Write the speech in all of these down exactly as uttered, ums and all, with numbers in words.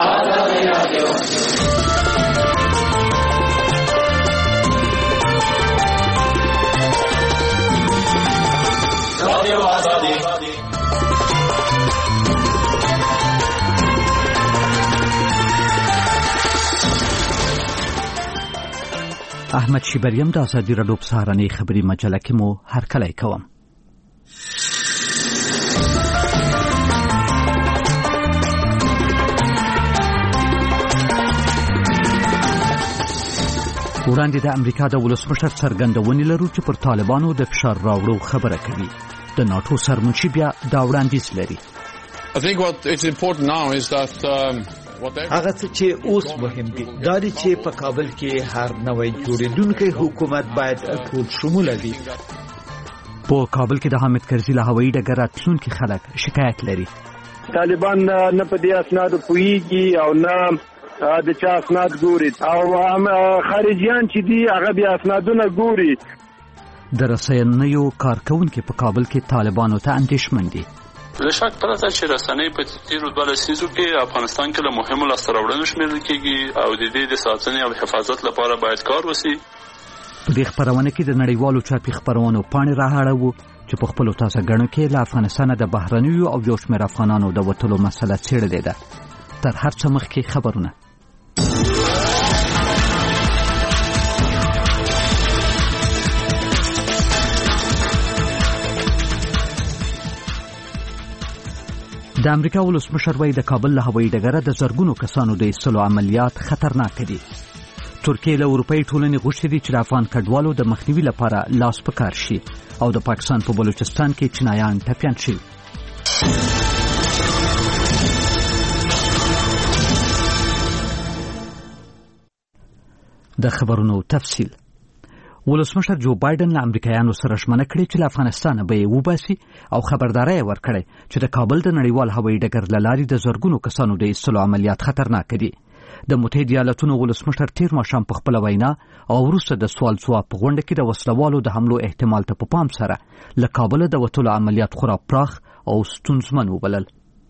احمد شیبریم د ازادي راډیو په سهارنۍ خبري مجله کې مو هرکلی کوم. وړاندې د امریکا د ولسمشر څرګندونې لرو چې پر طالبانو د فشار راوړو خبره کوي. د ناټو سرمنشي بیا دا وړاندیز لري. I think what it's important now is that um, هغه څه چې اوس مهم دي دا دی چې په کابل کې هر نوی جوړېدونکی حکومت باید ټول شموله وي. په کابل کې د حامد کرزي له هوایي ډګره تلونکي خلک شکایت لري. طالبان نه په دې اسنادو پوهیږي او نه د چا اسناد ګوري او خارجيان چې دي هغه بیا اسنادونه ګوري. د رسنیو کارکونکي په کابل کې طالبانو ته اندېښمن دي. له شک پرته چې رسنۍ په تیرو دوه لسیزو کې افغانستان کې له مهمو لاسته راوړنو شمیرل کېږي او د دې د ساتنې او حفاظت لپاره باید کار وشي. په دې خبرونه کې د نړیوالو چاپي خبرونو پاڼې راهاړو چې په خپل تازه غړو کې له افغانستان د بهرنیو او یو شمېر افغانانو د وټلو مسله څېړلې ده. تر هر څه مخکې خبرونه. د امریکا ولسمشر وایي د کابل له هوایي ډګره د زرګونو کسانو د ایستلو عملیات خطرناک دي. ترکیه له اروپایي ټولنې غوښتي دي چې د افغان کډوالو د مخنیوي لپاره لاس په کار شي او د پاکستان په بلوچستان کې چینایان ټپیان شي. د خبرونو تفصیل. ولسمشر جو بایدن له امریکایانو سره ژمنه کړې چې له افغانستان به یې وباسي او خبرداری ورکړي چې د کابل د نړیوال هوایي ډګر له لارې د زرګونو کسانو د ایستلو عملیات خطرناک دي. د متحده ایالاتونو ولسمشر تیر ماښام په خپله وینا او وروسته د سوال ځواب په غونډه کې د وسلوالو د حملو احتمال ته په پام سره له کابله د وتلو عملیات خورا پراخ او ستونزمن وبلل.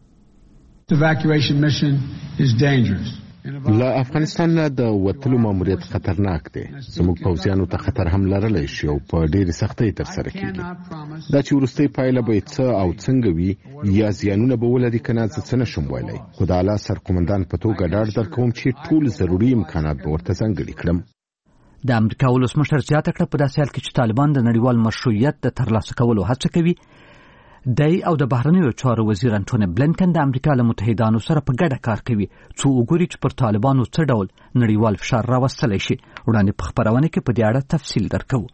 له افغانستان نه د وتلو ماموریت خطرناک دی. زموږ پوځیانو ته خطر هم لرلی شي او په ډېرې سختۍ ترسره کېږي. دا چې وروستۍ پایله به څه او څنګه وي یا زیانونه به ولري که نه زه څه نشم ویلی، خو د اعلی سرقومندان په توګه ډاډ درکوم چې ټول ضروري امکانات به ورته ځانګړي کړم. د امریکا ولسمشر زیاته کړه په داسې حال کې چې طالبان د نړیوال مشروعیت د ترلاسه کولو هڅه کوي. دی او د بهرنیو چارو وزیر انټونی بلینکن د امریکا له متحدانو سره په ګډه کار کوي څو وګوري چې پر طالبانو څه ډول نړیوال فشار راوستلی شي. وړاندې په خبرونه کې په دې اړه تفصیل درکوو.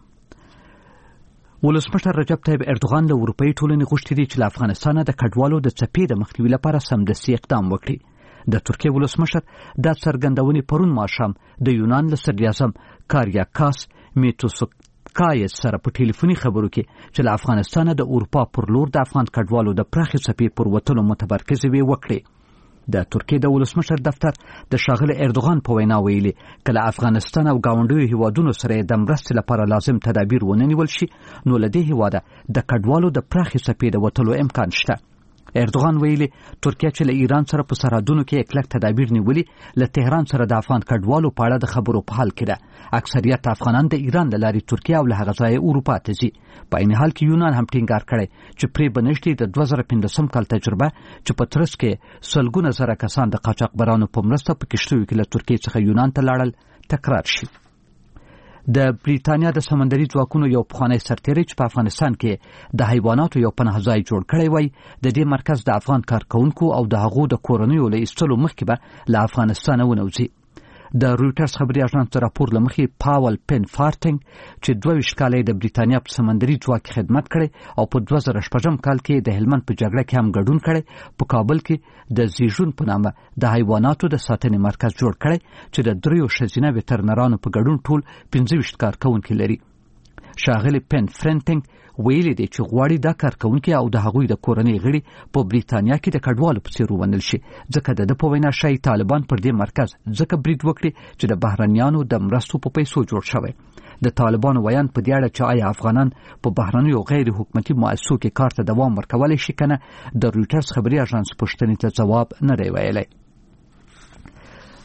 ولسمشر رجب طیب اردوغان له اروپایي ټولنې غوښتي دي چې له افغانستانه د کډوالو د څپې د مخنیوي لپاره سمدستي اقدام وکړي. د ترکیې ولسمشر دا څرګندونې پرون ماښام د یونان له صدراعظم کاریاکاس میټوسوکایس سره په ټلیفوني خبرو کې چې له افغانستانه د اروپا پر لور د افغان کډوالو د پراخې څپې پر وتلو متمرکزې وې وکړې. د ترکیې د ولسمشر دفتر د ښاغلي اردوغان په وینا ویلي که له افغانستان او ګاونډیو هیوادونو سره د مرستې لپاره لازم تدابیر ونه نیول شي نو له دې هیواده د کډوالو د پراخې څپې د وتلو امکان شته. اردوغان ویلي ترکیه چې له ایران سره په سرحدونو کې کلک تدابیر نیولي له تهران سره د افغان کډوالو په اړه د خبرو په حال کې ده. اکثریت افغانان د ایران له لارې ترکیه او له هغه ځایه اروپا ته ځي. په عین حال کې یونان هم ټینګار کړی چې پرې به نږدې د دوه زره پنځلسم کال تجربه چې په ترڅ کې سلګونه زره کسان د قاچاقبرانو په مرسته په کښتیو کې له ترکیې څخه یونان ته لاړل تکرار شي. د بریتانیا د سمندري ځواکونو یو پخوانی سرتیری چې په افغانستان کې د حیواناتو یو پناه ځای جوړ کړی وای د دې مرکز د افغان کارکونکو او د هغو د کورنیو له ایستلو مخکې به له افغانستانه ونوځي. د رویټرز خبري اژانس د راپور له مخې پاول پن فارټینګ چې دوه ویشت کاله د بریتانیا په سمندري ځواک کې خدمت کړی او په دوه زره شپږم کال کې د هلمند په جګړه کې هم ګډون کړی په کابل کې د زیژون په نامه د حیواناتو د ساتنې مرکز جوړ کړی چې د دریو ښځینه وترنرانو په ګډون ټول پنځه ویشت کارکونکي لري. ښاغلي پن فرنټینګ ویلي دی چې غواړي دا کارکونکي او د هغوی د کورنۍ غړي په بریتانیا کې د کډوالو په څیر ومنل شي ځکه د ده په وینا ښایي طالبان پر دې مرکز ځکه برید وکړي چې د بهرنیانو د مرستو په پیسو جوړ شوی. د طالبانو ویان په دې اړه چې آیا افغانان په بهرنیو غیر حکومتي مؤسسو کې کار ته دوام ورکولی شي که نه د رویټرز خبري اژانس پوښتنې ته ځواب نه دی ویلی.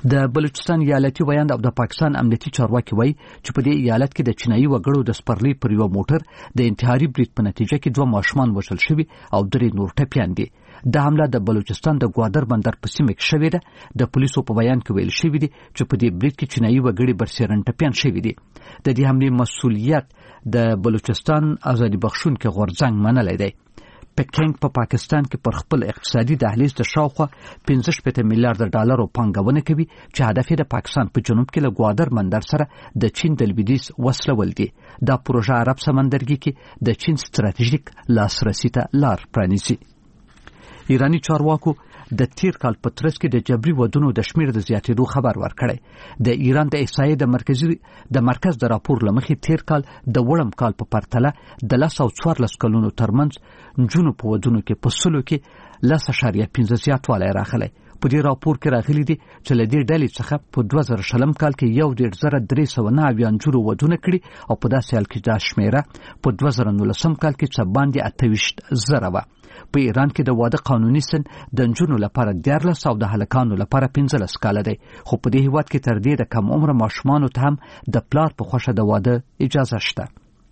د بلوچستان ایالتي ویاند او د پاکستان امنیتي چارواکي وایي چې په دې ایالت کې د چینایي وګړو د سپرلي پر یو موټر د انتحاري برید په نتیجه کې دوه ماشومان وژل شوي او درې نور ټپیان دي. د حمله د بلوچستان د ګوادر بندر په سیمه کې شوې ده. د پولیسو په بیان کې ویل شوي دي چې په دې برید کې چینایي وګړي برسېرن ټپیان شوي دي. د دې حملې مسؤلیت د بلوچستان ازادي بخښونکي غورځنګ منلی دی. پکینګ په پاکستان کې پر خپل اقتصادي دهلیز د شاوخوا پنځه شپېته میلیارډ ډالرو پانګونه کوي چې هدف یې د پاکستان په جنوب کې له ګوادر بندر سره د چین د لویدیځ وصلول دي. دا پروژه عرب سمندرګي کې د چین ستراتیژیک لاسرسي ته لار پرانیزي. ایرانی چارواکو د تیر کال په ترڅ کې د جبري ودونو د شمیر د زیاتېدو خبر ورکړی. د ایران د احصایې د مرکزي د مرکز د راپور لمخې تیر کال د وړم کال په پرتله د لس او څوارلس کلونو ترمنځ نجونو په ودونو کې په سلو کې لس اعشاریه پنځه زیاتوالی راغلی. په دې راپور کې راغلي دي چې له دې ډلې څخه په دوه زره شلم کال کې یو ډېر زره درې سوه نهه اویا نجونو ودونه کړي او په داسې حال کې دا شمېره په دوه زره نولسم کال کې څه باندې اته ویشت زره وه. په ایران کې د واده قانوني سن د نجونو لپاره دیارلس او د هلکانو لپاره پنځلس کاله دی. خو په دې هیواد کې تر دې د کم عمره ماشومانو ته هم د پلار په خوښه د واده اجازه شته.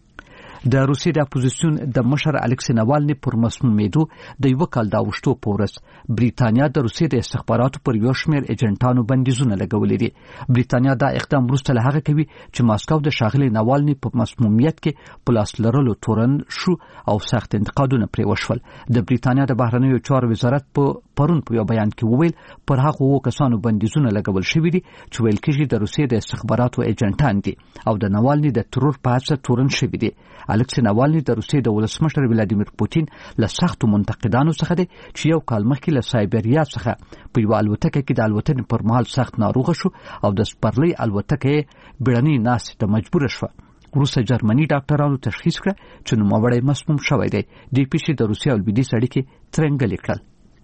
د روسیې د اپوزیسیون د مشر الکسی ناوالني پر مسمومیدو د یو کال د اوښتو په ورځ بریتانیا د روسیې د استخباراتو پر یو شمېر ایجنټانو بندیزونه لګولي دي. بریتانیا دا اقدام وروسته له هغه کوي چې ماسکو د ښاغلي ناوالني په مسمومیت کې په لاس لرلو تورن شو او سخت انتقادونه پرې وشول. د بریتانیا د بهرنیو چارو وزارت په پرون په یو بیان کې وویل پر هغو اوو کسانو بندیزونه لګول شوي دي چې ویل کېږي د روسیې د استخباراتو ایجنټان دي او د ناوالني د ترور په هڅه تورن شوي دي. الکسی ناوالني د روسیې د ولسمشر ولادیمیر پوتین له سختو منتقدانو څخه دی چې یو کال مخکې له سایبریا څخه په یوه الوتکه کې د الوتنې پر مهال سخت ناروغه شو او د سپرلي الوتکه یې بیړنۍ ناستې ته مجبوره شوه. وروسته جرمني ډاکټرانو تشخیص کړه چې نوموړی مسموم شوی دی. دې پیښې د روسیې او لویدیځ اړیکې ترنګلې کړل.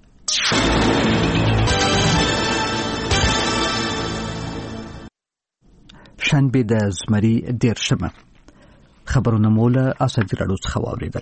شنبه د زمري دیرشمه خبرونه مولا اساسي راډیو څخه واوریدل.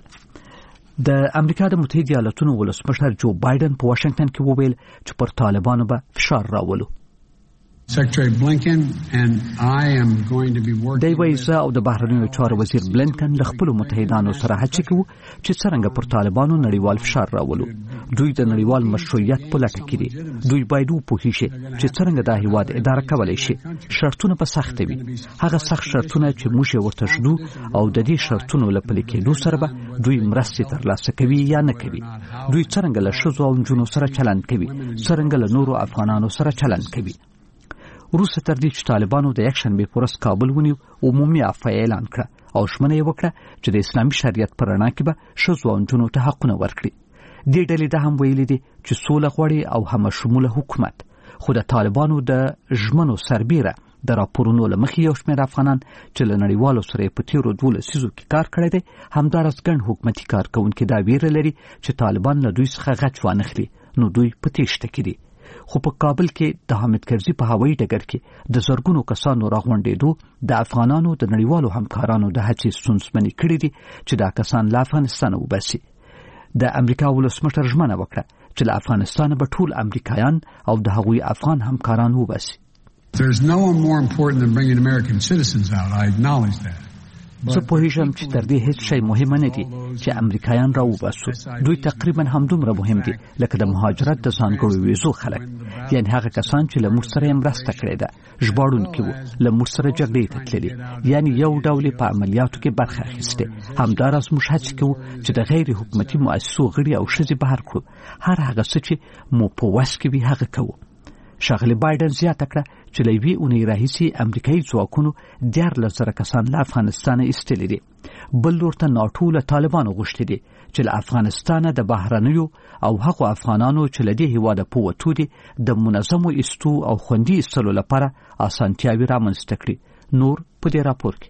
د امریکا د متحده ایالاتونو ولسمشر جو بایدن په واشنگټن کې وویل چې پر طالبانو به فشار راولو. Secretary Blinken and I am going to be working. دی وایي او د بهرنیو چارو وزیر بلنکن له خپل متحدانو سره هڅه کوي چې څنګه پر طالبانو نړیوال فشار راولو. دوی د نړیوال مشروعیت په لټه کې دي. دوی باید وپوهیږي چې څنګه دا هیواد اداره کولای شي. شرطونه په سخت وي. هغه سخت شرطونه چې موږ یې ورته شدو او د دې شرطونو له پلي کېدو سره به دوی مرستې ترلاسه کوي یا نه کوي. دوی څنګه له ښځو او نجونو سره چلند کوي. څنګه له نورو افغانانو سره چلند کوي. وروسته تر دې چې طالبانو د یکشنبې په ورځ کابل ونیو عمومي عفوه اعلان کړه او ژمنه یې وکړه چې د اسلامي شریعت په رڼا کې به ښځو او نجونو ته حقونه ورکړي. دې ډلې دا هم ویلي دي چې سوله غواړي او همشموله حکومت. خو د طالبانو د ژمنو سربیره د راپورونو له مخې یو شمېر افغانان چې له نړیوالو سره یې په تېرو دوو لسیزو کې کار کړی دی همداراز ګڼ حکومتي کارکوونکي دا ویره لري چې طالبان له دوی څخه غچ وانخلي نو دوی په تېښته کې دي. خو په کابل کې د حامد کرزي په هوایي ډګر کې د زرګونو کسانو راغونډېدو د افغانانو د نړیوالو همکارانو د هڅې ستونزمنې کړې دي چې دا کسان له افغانستانه وباسي. د امریکا ولسمشر ژمنه وکړه چې له افغانستانه به ټول امریکایان او د هغوی افغان همکاران وباسي. There's no one more important than bringing American citizens out. I acknowledge that. زه پوهیږم چې تر دې هیڅ شی مهم نه دي چې امریکایان راوباسو. دوی تقریبا همدومره مهم دي لکه د مهاجرت د ځانګړو ویزو خلک، یعنی هغه کسان چې له موږ سره یې مرسته کړې ده، ژباړونکي وو، له موږ سره جګړې ته تللي، یعنی یو ډول په عملیاتو کې برخه اخیستې. همداراز موږ هڅه کوو چې د غیر حکومتي مؤسسو غړي او ښځې بهر کړو. هر هغه څه چې مو په وس کې وي هغه کوو. ښاغلي بایدن زیاته کړه چې له یوې اونۍ راهیسې امریکایي ځواکونو دیارلس زره کسان له افغانستانه ایستلي دي. بل لور ته ناټو له طالبانو غوښتي دي چې له افغانستانه د بهرنیو او هغو افغانانو چې له دې هېواده په وتو دي د منظمو ایستو او خوندي ایستلو لپاره اسانتیاوې رامنځته کړي. نور په دې راپور کې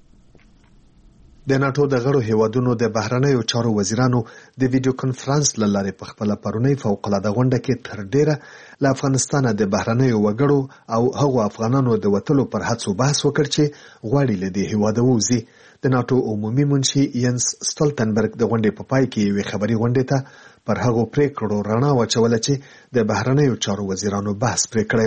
د ناټو د غړو هیوادونو د بهرنیو چارو وزیرانو د ویډیو کانفرنس له لارې په خپله پرونۍ فوق‌العاده غونډه کې تر ډیره له افغانستانه د بهرنیو وګړو او هغو افغانانو د وتلو پر هڅو بحث وکړ چې غواړي له دې هیواده ووځي. د ناټو عمومي منشي ینس سټولتنبرګ د غونډې په پای کې یوې خبري غونډې ته پر هغو پریکړو رڼا واچوله چې د بهرنیو چارو وزیرانو بحث پرې کړی و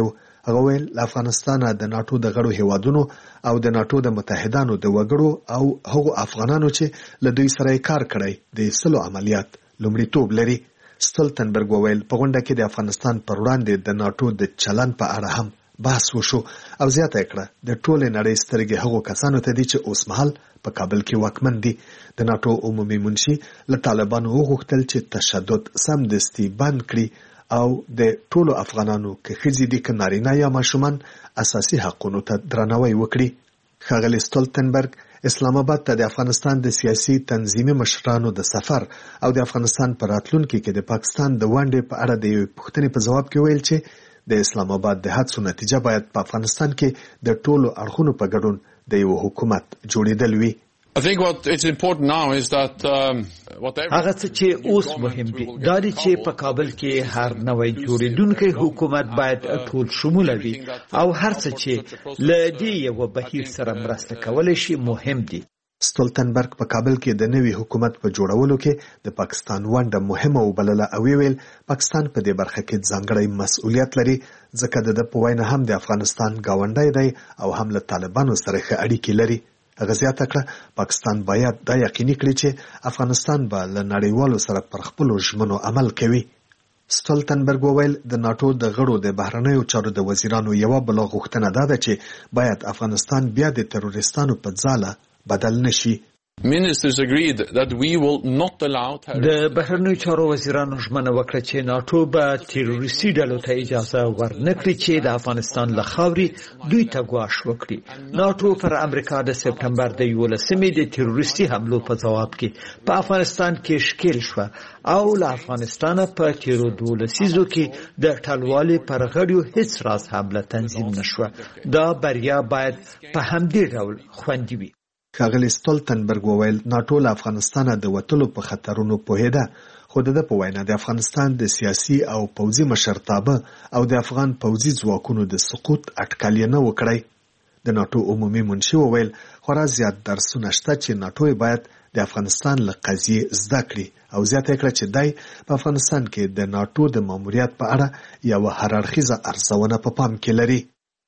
هغه ویل افغانستان د ناتو د غړو هیوادونو او د ناتو د متحدانو د وګړو او هغو افغانانو چې له دوی سره کار کړی د سلو عملیات لومړیتوب لري. ستولتنبرګ وویل په غونډه کې د افغانستان پر وړاندې د ناتو د چلن په اړه هم بحث وشو او زیاته کړه د ټولې نړۍ سترګې هغو کسانو ته دي چې اوس مهال په کابل کې واکمن دي. د ناتو عمومي منشي له طالبانو وغوښتل چې تشدد سمدستي بند کړي او د ټولو افغانانو که ښځې دي که نارینه یا ماشومان اساسي حقونو ته درناوی وکړي. ښاغلی ستولتنبرګ اسلام آباد ته د افغانستان د سیاسي تنظیمي مشرانو د سفر او د افغانستان په راتلونکي کې د پاکستان د ونډې په اړه د یوې پوښتنې په ځواب کې ویل چې د اسلام آباد د هڅو نتیجه باید په افغانستان کې د ټولو اړخونو په ګډون د یو حکومت جوړېدل وي. I think what it's important now is that um, whatever هغه څه چې اوس مهم دي دا دی چې په کابل کې هر نوی جوړیدونکی حکومت باید ټول شموله وي او هر څه چې له دې یو بهیر سره مرسته کولی شي مهم دي. ستولتنبرګ په کابل کې د نوي حکومت په جوړولو کې د پاکستان ونډه مهمه وبلله او ویل پاکستان په دې برخه کې ځانګړی مسؤلیت لري ځکه د په وینا هم د افغانستان گاونډی دی او هم له طالبانو سره ښه اړیکې لري. هغه زیاته کړه پاکستان باید دا یقیني کړي چې افغانستان به له نړیوالو سره پر خپلو ژمنو عمل کوي. ستولتنبرګ وویل د ناتو د غړو د بهرنیو چارو د وزیرانو یوه بله غوښتنه دا ده چې باید افغانستان بیا د تروریستانو په ځاله بدل نشي. Ministers agreed that we will not allow د بهرنیو چارو وزیرانو ژمنه وکړه چې ناتو به تروریستي ډلو ته اجازه ورنکړي چې د افغانستان له خاورې دوی ته ګواښ وکړي. ناتو پر امریکا د سپتمبر د یولسمې د تروریستي حملو په ځواب کې په افغانستان کې ښکېل شوه او له افغانستانه په تیرو دوه لسیزو کې د ټلوالې پر غړیو هیڅ راز حمله تنظیم نشوه. دا بریا باید په همدې ډول خوندي وي. ښاغلی ستولتنبرګ وویل ناتو له افغانستانه د وتلو په خطرونو پوهېده خو د ده په وینا د افغانستان د سیاسي او پوځي مشرتابه او د افغان پوځي ځواکونو د سقوط اټکل یې نه و کړی. د ناتو عمومي منشي وویل خورا زیات درسونه شته چې ناتو باید د افغانستان له قضیې زده کړي او زیاته کړه چې دی په افغانستان کې د ناتو د ماموریت په اړه یوه هررخیزه ارزونه په پام کې لري.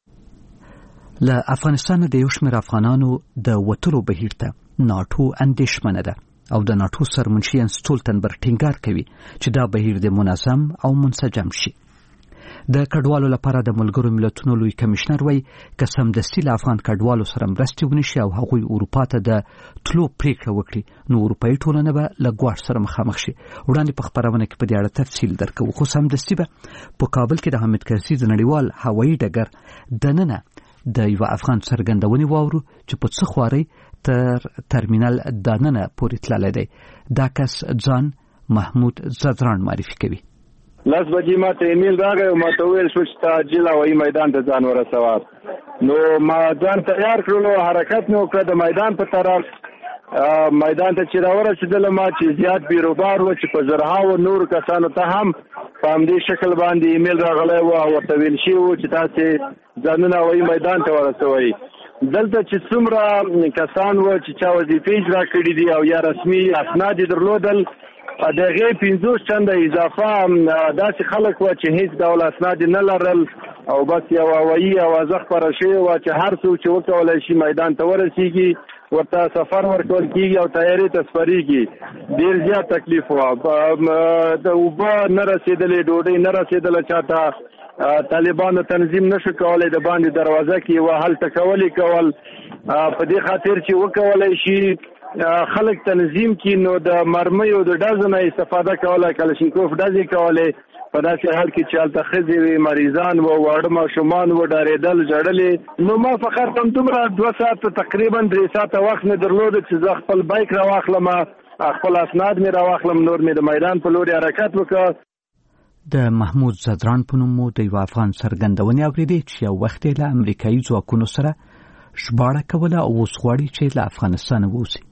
له افغانستان د یو شمېر افغانانو د وتلو بهیر ته ناتو اندېښمنه ده او د ناتو سرمنشي ستولتنبرګ ټینګار کوي چې دا بهیر د منظم او منسجم شي. د کډوالو لپاره د ملګرو ملتونو لوی کمشنر وایي که سمدستي له افغان کډوالو سره مرستې ونشي او هغوی اروپا ته د تلو پریکړه وکړي نو اروپایي ټولنه به له ګواښ سره مخامخ شي. وړاندې په خپرونه کې په دې اړه تفصیل درکوو خو سمدستي به په کابل کې د حامد کرزي د نړیوال هوایي ډګر دننه د یو افغان څرګندونې واورو چې په څه خوارۍ تر ترمینل دننه پورې تللی دی. دا کس ځان محمود زدران معرفي کوي. لس بجې ما ته ایمیل راغی او ما ته وویل شو چې ته عاجل هوایي میدان ته ځان ورسوه. نو ما ځان تیار کړلو حرکت مې وکړه د میدان په طرف. میدان ته چې راورسېدلم ما چې زیات بیروبار و چې په زرهاوو نورو کسانو ته هم په همدې شکل باندې ایمیل راغلی و او ورته ویل شوي وو چې تاسې ځانونه هوایي میدان ته ورسوئ. دلته چې څومره کسان وو چې چا وظیفې اجرا کړي دي او یا رسمي اسناد یې درلودل د هغې پنځوس چنده اضافه داسې خلک وو چې هیڅ ډول اسناد نه لرل او بس یو هوایي اوازه خپره شوې وه چې هر څوک چې وکولی شي میدان ته ورسېږي ورته سفر ورکول کېږي او تیارې ته سپرېږي. ډېر زیات تکلیف وه. د اوبه نه رسېدلې ډوډۍ نه رسېدله چاته طالبانو تنظیم نشو کولی د باندې دروازه کې وه هلته کول یې کول په دې خاطر چې وکولی شي خلک تنظیم کی نو د مرمیو د ډزو نه استفاده کوله کلشینکوف ډزې کولې په داسې حال کې چې هلته ښځې وې مریضان و واړه ماشومان و ډارېدل ژړلې. نو ما فقط همدومره دوه ساعته تقریبا درې ساعته وخت مې درلوده چې زه خپل بایک راواخلم خپل اسناد مې راواخلم نور مې د میدان په لورې حرکت وکړ. د محمود زدران په نوم د یو افغان څرګندونې اورېدې چې یو وخت یې له امریکایي ځواکونو سره ژباړه کوله او اوس غواړي چې له افغانستانه ووځي.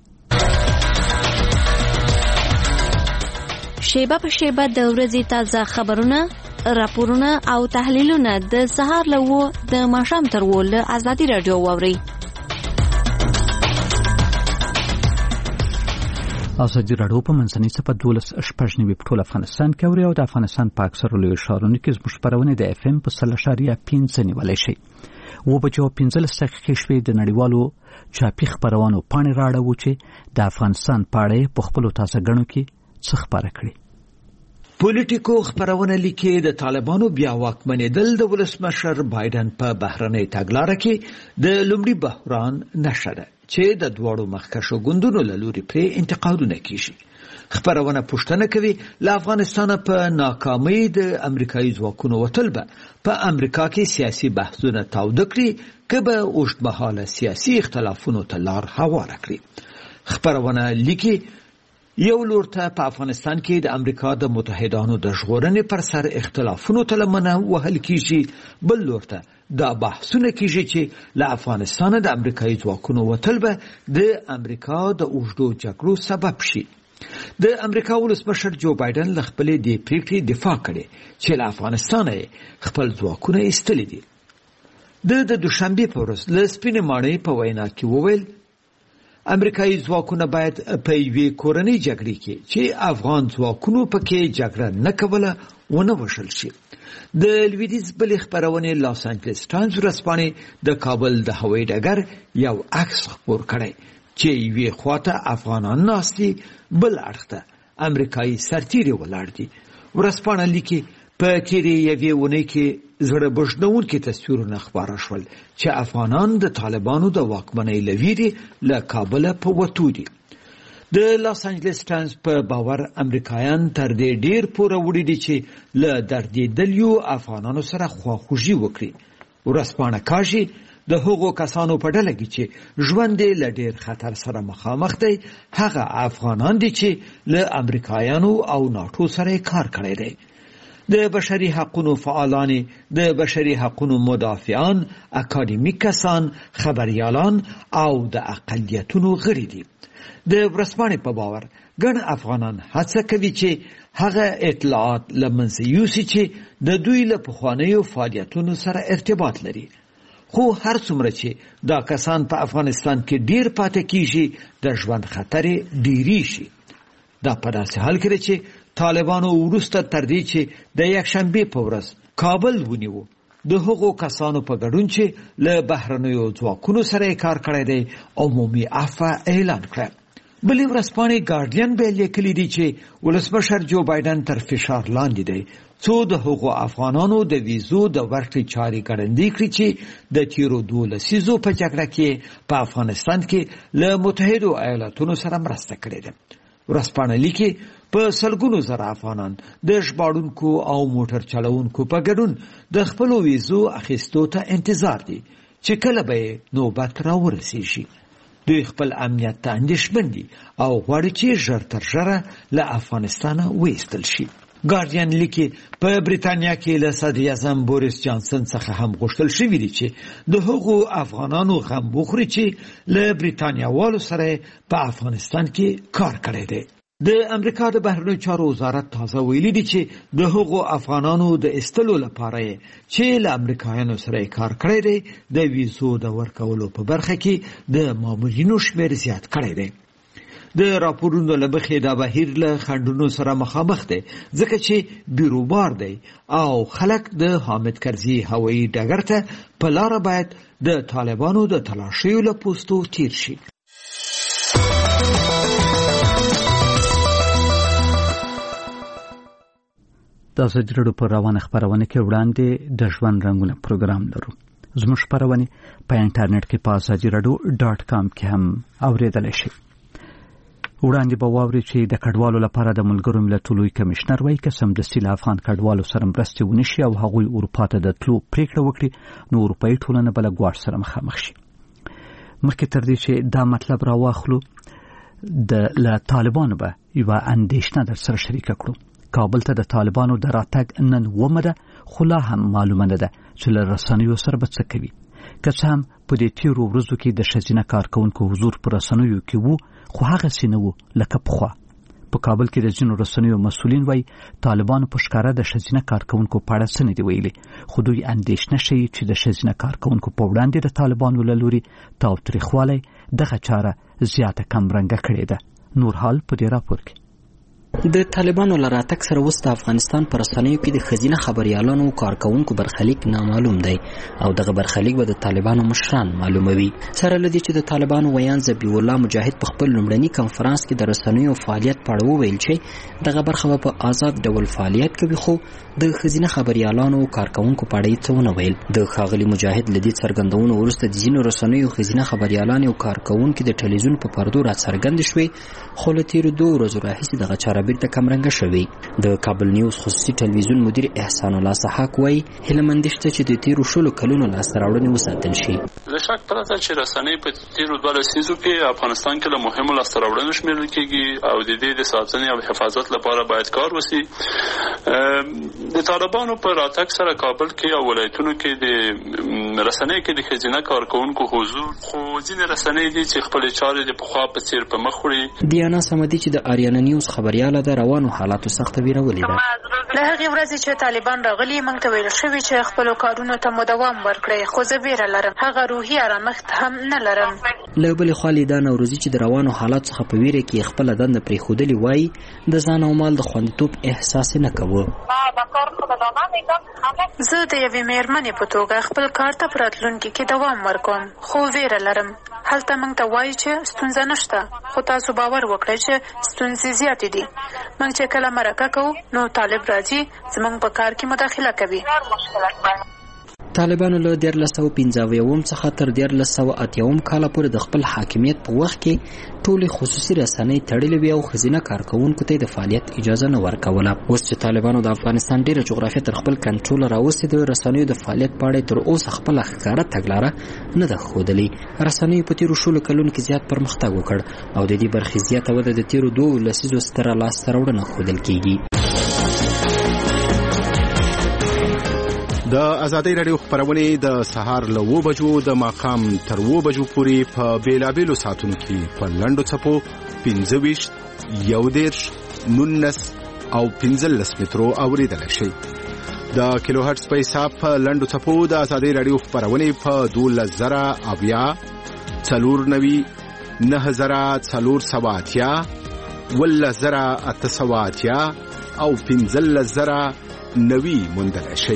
شیبه په شیبه د ورځې تازه خبرونه، راپورونه او تحلیلونه د سهار له وو د ماښام تر وو له ازادي راډیو واورئ. ازادي راډیو په منځنۍ صفه دولس شپږ نوي په ټول افغانستان کې اوري او د افغانستان په اکثرو لویو ښارونو کې زموږ خپرونې د اف ام په سل اشاریه پنځه نیولی شي. و بجو پنځلس دقیقې شوې د نړیوالو چاپي خپرونو پاڼې راړو چې د افغانستان په اړه په خپلو تازه ګڼو کې څه خبره کړي. پولیټیکو خبرونه لیکي د طالبانو بیا واکمنېدل د ولسمشر بایدن په بهرنۍ تګلاره کې د لومړي بحران نښه ده چې د دواړو مخکښو ګوندونو له لوري پرې انتقادونه کیږي. خبرونه پوښتنه کوي له افغانستان په ناکامۍ د امریکایي ځواکونو وتل به په امریکا کې سیاسي بحثونه تاوده کړي که به اوږدمهاله سیاسي اختلافونو ته لار هواره کړي. خبرونه لیکي یو لور ته په افغانستان کې د امریکا د متحدانو د ژغورنې پر سر اختلافونو ته لمنه وهل کیږي، بل لور ته دا بحثونه کیږي چې له افغانستان د امریکایي ځواکونو وتل به د امریکا د اوږدو جګړو سبب شي. د امریکا ولسمشر جو بایدن له خپلې دې پریکړې دفاع کړې چې له افغانستانه خپل ځواکونه ایستلي دي. د د دوشنبې په ورځ له سپینې ماڼۍ په وینا کې وویل امریکایي ځواکونه باید په یوې کورنۍ جګړې کې چې افغان ځواکونو پکې جګړه نه کوله ونه وژل شي. د لویدیځ بلې خپرونې لاس انجلس ټایمز ورځپاڼې د کابل د هوایي ډګر یو عکس خپور کړی چې یوې خواته افغانان ناست دي، بل اړخ ته امریکایي سرتیري ولاړ دي. ورځپاڼه لیکي په تیرې یوې اونۍ کې زړه بښنونکي تصویرونه خپاره شول چې افغانان د طالبانو د واکمنۍ له ویرې له کابله په وتو دي. د لاس انجلس ټایمز په باور امریکایان تر دې ډیر پوره وړي دي چې له دردېدلیو افغانانو سره خواخوږي وکړي. ورځپاڼه کاږي د هغو کسانو په ډله کې چې ژوند یې له ډیر خطر سره مخامخ دی هغه افغانان دي چې له امریکایانو او ناټو سره کار کړی دی. د بشري حقوقو فعالان، د بشري حقوقو مدافعان، اکاډمیک کسان، خبريالان او د اقلیتونو غړي دي. د ورځپاڼې په باور ګڼ افغانان هڅه کوي چې هغه اطلاعات له منځه یوسي چې د دوی له پخوانیو فعالیتونو سره ارتباط لري. خو هر څومره چې دا کسان په افغانستان کې ډیر پاتې کیږي د ژوند خطر ډیری شي. دا په داسې حال کې چې طالبانو وروسته تر دې چې د یکشنبې په ورځ کابل ونیو د هغو کسانو په ګډون چې له بهرنیو ځواکونو سره کار کړی دی عمومي عفو اعلان کړ. بلې ورځپاڼې ګارډین به لیکلي دي چې ولسمشر جو بایدن تر فشار لاندې دی څو د هغو افغانانو د ویزو د ورکړې چارې ګړندۍ کړي چې د تیرو دوه لسیزو په جګړه کې په افغانستان کې له متحدو ایالاتونو سره مرسته کړې ده. ورځپاڼه لیکي په سلګونو زره افغانان د ژباړونکو او موټر چلوونکو په ګډون د خپلو ویزو اخیستو ته انتظار دي چې کله به نوبت راورسیږي. دوی خپل امنیت ته اندېښمن دي او غواړي چې ژر تر ژره له افغانستانه وایستل شي. ګارډین لیکي په بریتانیا کې له صدر اعظم بوریس جانسن څخه هم غوښتل شوي دي چې د هغو افغانانو غم وخوري چې له بریتانیاوالو سره په افغانستان کې کار کړی دی. د امریکا د بهرنیو چارو وزارت تازه ویلي دي چې د هغو افغانانو د ایستلو لپاره چې له امریکایانو سره کار کړی دی د ویزو د ورکولو په برخه کې د مامورینو شمیر زیات کړی دی. د راپورونو له مخې دا بهیر له خنډونو سره مخامخ دی ځکه چې بیروبار دی او خلک د حامد کرزي هوایي ډګر ته په لاره باید د طالبانو د تلاشیو له پوستو تیر شي. د ازادي راډیو په روانه خپرونه کې وړاندې د ژوند رنګونه پروګرام لرو. زموږ خپرونه په انټرنیټ کې په ازادي راډیو ډاټ کام کې هم اوریدلای شئ. وړاندې به واورئ چې د کډوالو لپاره د ملګرو ملتونو لوی کمشنر وایي که سمدستي له افغان کډوالو سره مرستې ونه شي او هغوی اروپا ته د تلو پریکړه وکړي نو اروپایي ټولنه به له ګواښ سره مخامخ شي. مخکې تر دې چې دا مطلب راواخلو د له طالبانو به یوه اندېښنه در سره شریکه کړو. کابل ته د طالبانو د راتګ نن اومه ده خو لا هم معلومه نه ده چې له رسنیو سره به څه کوي. که څه هم په دې تیرو ورځو کې د ښځینه کارکوونکو حضور په رسنیو کې وو خو هغسې نه وو لکه پخوا. په کابل کې د ځینو رسنیو مسؤلین وایي طالبانو په ښکاره د ښځینه کارکوونکو په اړه څه نه دي ویلي خو دوی اندېښنه ښیي چې د ښځینه کارکوونکو په وړاندې د طالبانو له لوري تاوتریخوالی دغه چاره زیاته کمرنګه کړې ده نور حال په دې راپور کې. د طالبانو له راتګ سره اوس د افغانستان په رسنیو کې د ښځینه خبریالانو او کارکوونکو برخلیک نامعلوم دی او دغه برخلیک به د طالبانو مشران معلوموي. سره له دې چې د طالبانو ویان ذبیح الله مجاهد په خپل لومړني کنفرانس کې د رسنیو فعالیت په اړه وویل چې دغه برخه په آزاد ډول فعالیت کوي، خو د ښځینه خبریالانو او کارکوونکو په اړه یې څه ونه ویل. د ښاغلي مجاهد له دې څرګندونو وروسته د ځینو رسنیو ښځینه خبریالانې او کارکوونکي د ټلویزیون په پردو راڅرګندې شوې، خو له تېرو دوو ورځو راهیسې دغه چاره بیرته کمرنګه شوې. د کابل نیوز خصوصي ټلویزیون مدیر احسان الله سحاق وایي هیله مند شته چې د تېرو شلو کلونو لاسته راوړنې وساتل شي. له شک پرته چې رسنۍ په تېرو دوه لسیزو کې افغانستان کې له مهمو لاسته راوړنو شمېرل کېږي او د دې د ساتنې او حفاظت لپاره باید کار وشي. د طالبانو په راتګ سره کابل کې او ولایتونو کې د رسنۍ کې د ښځینه کارکوونکو حضور، خو ځینې رسنۍ دي چې خپلې چارې د پخوا په څېر په مخ وړي. دیانا صمدي چې د آریانا نیوز خبریاله ده روانو حالاتو سخته ویرولې ده. له هغې ورځې چې طالبان راغلي موږ ته ویل شوي چې خپلو کارونو ته مو دوام ورکړئ، خو زه ویره لرم، هغه روحي ارامښت هم نه لرم. له بلې خوا لیدا نوروزي چې د روانو حالاتو څخه په ویره کې خپله دنده پرېښودلې وایي د ځان او مال د خوندیتوب احساس نه کوو. زه د یوې مېرمنې په توګه خپل کار ته په راتلونکي کې دوام ورکوم، خو ویره لرم. هلته موږ ته وایي چې ستونزه نشته، خو تاسو باور وکړئ چې ستونزې زیاتې دي. موږ چې کله مرکه کوو نو طالب راځي زموږ په کار کې مداخله کوي. طالبانو له دیارلس سوه پنځه اویایم څخه تر دیارلس سوه اتیایم کاله پورې د خپل حاکمیت په وخت کې ټولې خصوصي رسنۍ تړلې وې او ښځینه کارکوونکو ته د فعالیت اجازه نه ورکوله. اوس چې طالبانو د افغانستان ډېره جغرافیه تر خپل کنټرول راوستې، د رسنیو د فعالیت په اړه تر اوسه خپله ښکاره تګلاره نه ده ښودلې. رسنیو په تېرو شلو کلونو کې زیات پرمختګ وکړ او د دې برخې زیاته وده د تېرو دوو لسیزو ستره لاسته راوړنه ښودل کېږي. د ازادۍ راډیو خپرونې د سهار له اوو بجو د ماښام تر اوو بجو پورې په بېلابېلو ساعتونو کې په لنډو څپو پنځه ویشت، یو دېرش، نولس او پنځلس مترو اورېدلی شئ. د کیلو هرټز په حساب په لنډو څپو د ازادۍ راډیو خپرونې په دولس زره اویا، څلور نوي، نهه زره څلور سوه اتیا، اوولس زره اته سوه اتیا او پنځلس زره نوي موندلی شئ.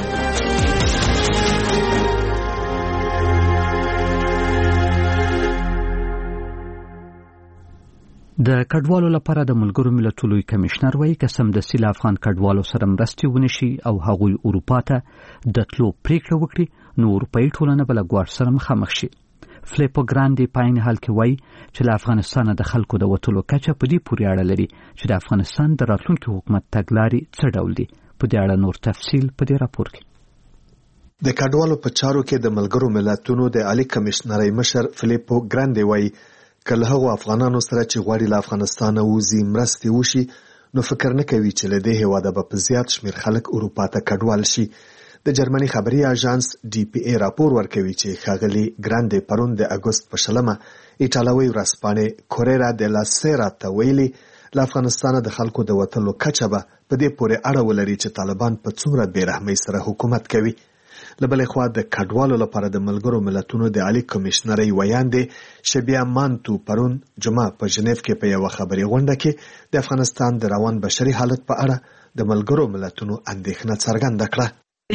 د کډوالو لپاره د ملګرو ملتونو لوی کمشنر وایي که سمدستي له افغان کډوالو سره مرستې ونشي او هغوی اروپا ته د تلو پریکړه وکړي نو اروپایي ټولنه به له ګواښ سره مخامخ شي. فلیپو ګراندي په عین حال کې وایي چې له افغانستانه د خلکو د وتلو کچه په دې پورې اړه لري چې د افغانستان د راتلونکي حکومت تګلارې څه ډول دي. په دې اړه نور تفصیل په دې راپور کې. د کډوالو په چارو کې د ملګرو ملتونو د عالی کمشنرۍ مشر فلیپو ګراندي وایي کله هغه افغانانو سره چې غواړي له افغانستانه وځي مرستې وشي نو فکر نه کوي چې له دې هېواده به په زیات شمېر خلک اروپا ته کډوال شي. د جرمني خبري اژانس ډي پی ای راپور ورکوي چې ښاغلي ګراندي پرون د اګوست په شلمه ایټالوي ورځپاڼې کوریرا د لا سیرا ته ویلي له افغانستانه د خلکو د وتلو کچه به په دې پورې اړه ولري چې طالبان په څومره بېرحمۍ سره حکومت کوي. له بلې خوا د کډوالو لپاره د ملګرو ملتونو د عالی کمشنرۍ ویاندې شبیه مانتو پرون جمعه په ژنیف کې په یوه خبري غونډه کې د افغانستان د روان بشري حالت په اړه د ملګرو ملتونو اندېښنه څرګنده کړه.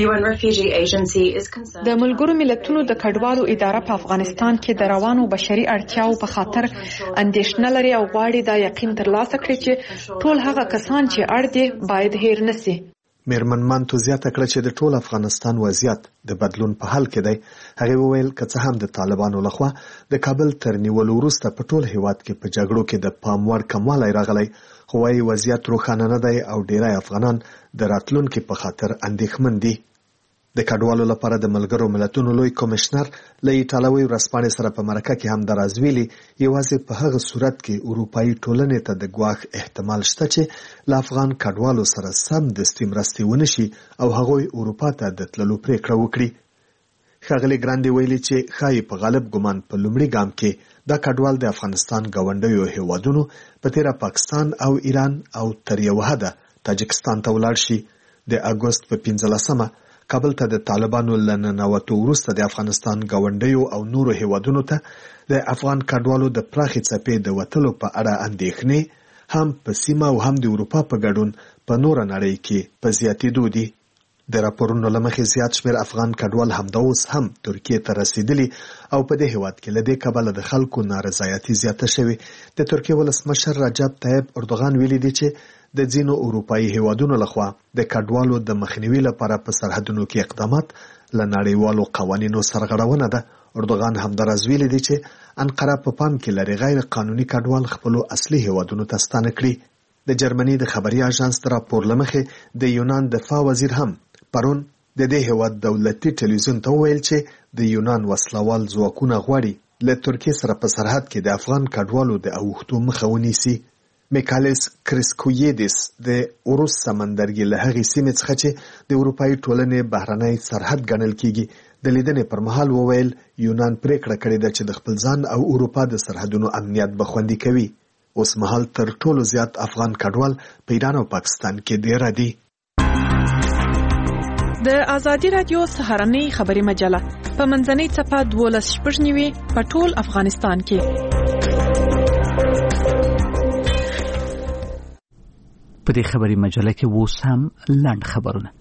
د ملګرو ملتونو د کډوالو اداره په افغانستان کې د روانو بشري اړتیاو په خاطر اندېښنه لري او غواړي دا یقین ترلاسه کړي چې ټول هغه کسان چې اړ دي باید هیر نشي. میرمن مانتو زیاته کړه چې د ټول افغانستان وضعیت د بدلون په حال کې دی. هغه وویل که څه هم د طالبانو لخوا د کابل تر نیولو وروسته په ټول هیواد کې په جګړو کې د پام وړ کموالی راغلی، خو وايي وضعیت روښانه نه دی او ډیری افغانان د راتلونکي په خاطر اندېښمن دي. د کډوالو لپاره د ملګرو ملتونو لوی کمشنر له ایټالوي ورځپاڼې سره په مرکه کې هم دراز ویلي یوازې په هغه صورت کې اروپایي ټولنې ته د ګواښ احتمال شته چې له افغان کډوالو سره سم دستي مرستې ونشي او هغوی اروپا ته د تللو پریکړه وکړي. ښاغلي ګراندي ویلي چې ښایي په غالب ګمان په لومړي ګام کې دا کډوال د افغانستان ګاونډیو هیوادونو په تیره پاکستان او ایران او تر یوه حده تاجکستان ته ولاړ شي. د اګوست په پنځلسمه کابل ته د طالبانو لننوتو وروسته د افغانستان ګاونډیو او نورو هیوادونو ته د افغان کډوالو د پراخې څپې د وتلو په اړه اندېښنې هم په سیمه او هم د اروپا په ګډون په نور نړۍ کې په زیاتېدو دي. د راپورونو له مخې زیات شمېر افغان کډوال همدا اوس هم ترکیې ته رسیدلي او په دې هیواد کې له دې کبله د خلکو نارضایتي زیاته شوې. د ترکیې ولسمشر رجب طیب اردوغان ویلي دی چې د ځینو اروپایي هیوادونو لخوا د کډوالو د مخنیوي لپاره په سرحدونو کې اقدامات له نړیوالو قوانینو سرغړونه ده. اردوغان همداراز ویلي دی چې انقره په پام کې لري غیر قانوني کډوال خپلو اصلي هیوادونو ته ستانه کړي. د جرمني د خبري اژانس د راپور له مخې د یونان دفاع وزیر هم پرون د دې هیواد دولتي ټلویزیون ته وویل چې د یونان وسلوال ځواکونه غواړي له ترکیې سره په سرحد کې د افغان کډوالو د اوښتو مخه ونیسي. میکالیس کریسکویدس د اوروس سمندرګي له هغې سیمې څخه چې د اروپایي ټولنې بهرنی سرحد ګڼل کیږي د لیدنې پر مهال وویل یونان پریکړه کړې ده چې د خپل ځان او اروپا د سرحدونو امنیت به خوندي کوي. اوس مهال تر ټولو زیات افغان کډوال په ایران او پاکستان کې ډیر دي. د ازادي رادیو سهارنۍ خبري مجله په منځنۍ صفحه دولس شپږ نیوي په ټول افغانستان کې. په دې خبري مجله کې وو سم لاند خبرونه.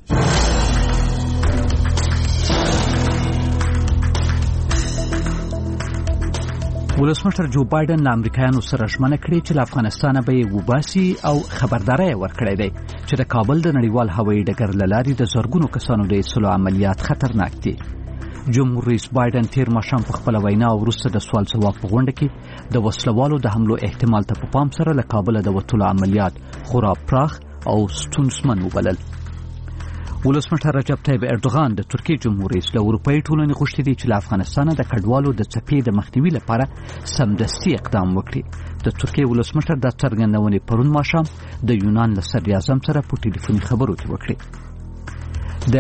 ولسمشر جو بایدن له امریکایانو سره ژمنه کړې چې له افغانستانه به یې وباسي او خبرداری ورکړی دی چې د کابل د نړیوال هوایي ډګر له لارې د زرګونو کسانو د ایستلو عملیات خطرناک دي. جمهور رئیس بایدن تیر ماښام په خپله وینا وروسته د سوال ځواب په غونډه کې د وسلوالو د حملو احتمال ته په پام سره له کابله د وتلو عملیات خورا پراخ او ستونزمن وبلل. ولسمشر رجب طیب اردوغان د ترکیې جمهور رئیس له اروپایي ټولنې غوښتي دي چې له افغانستانه د کډوالو د څپې د مخنیوي لپاره سمدستي اقدام وکړي. د ترکیې ولسمشر دا څرګندونې پرون ماښام د یونان له صدراعظم سره په ټلیفوني خبرو کې وکړې.